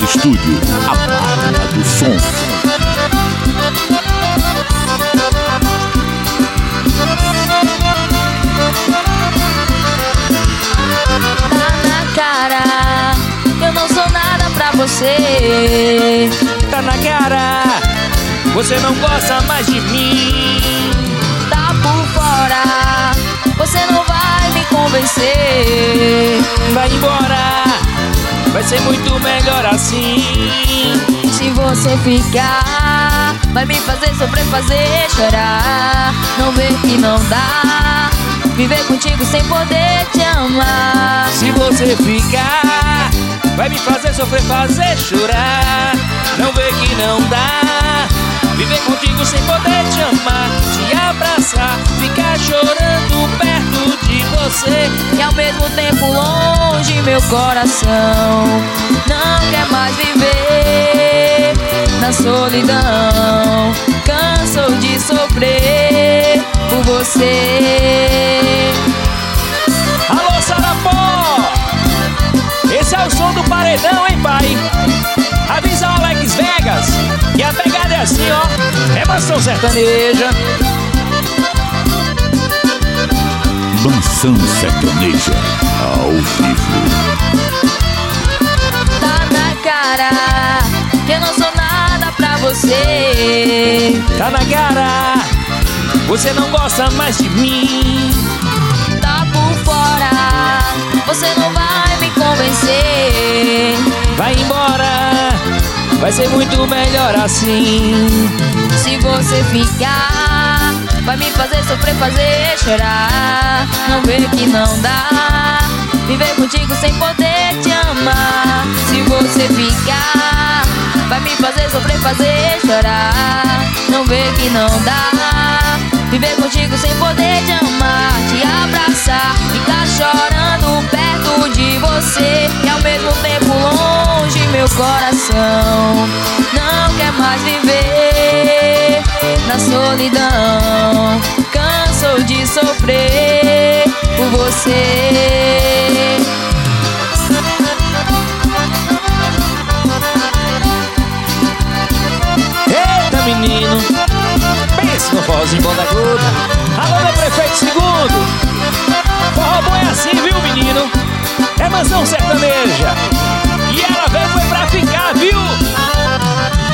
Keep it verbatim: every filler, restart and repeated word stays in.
Estúdio, a máquina do som. Tá na cara, eu não sou nada pra você. Tá na cara, você não gosta mais de mim. Tá por fora, você não vai me convencer. Vai embora, vai ser muito melhor assim. Se você ficar, vai me fazer sofrer, fazer chorar. Não vê que não dá viver contigo sem poder te amar. Se você ficar, vai me fazer sofrer, fazer chorar. Não vê que não dá viver contigo sem poder te amar. Te abraçar, ficar chorando perto de você E ao mesmo tempo longe, meu coração não quer mais viver na solidão. Cansou de sofrer por você. Alô, Sarapó! Esse é o som do paredão, hein, pai? Avisa o Alex Vegas que a pegada é assim, ó. É mansão sertaneja. Mansão Sertaneja, ao vivo. Tá na cara que eu não sou nada pra você. Tá na cara, você não gosta mais de mim. Tá por fora, você não vai me convencer. Vai embora, vai ser muito melhor assim. Se você ficar, vai me fazer sofrer, fazer chorar. Não vê que não dá viver contigo sem poder te amar. Se você ficar, vai me fazer sofrer, fazer chorar. Não vê que não dá viver contigo sem poder te amar. Te abraçar, ficar chorando perto de você e ao mesmo tempo longe, meu coração não quer mais viver na solidão. Cansou de sofrer por você. Eita, menino, pense no forrozinho bom da gruda. Alô, meu prefeito segundo. Forró bom é assim, viu, menino? É mansão sertaneja. E ela veio foi pra ficar, viu?